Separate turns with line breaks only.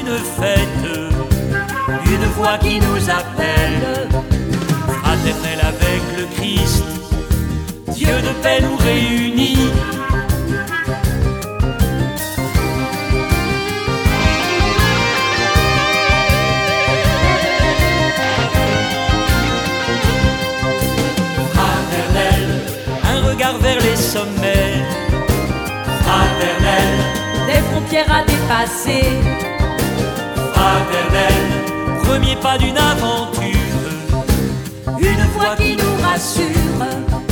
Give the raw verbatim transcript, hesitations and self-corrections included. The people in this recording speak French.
une fête, une voix qui nous appelle, fraternelle avec le Christ, Dieu de paix nous réunit. Fraternelle, un regard vers les sommets, fraternelle,
des frontières à dépasser,
fraternelle, premier pas d'une aventure,
une voix qui nous rassure.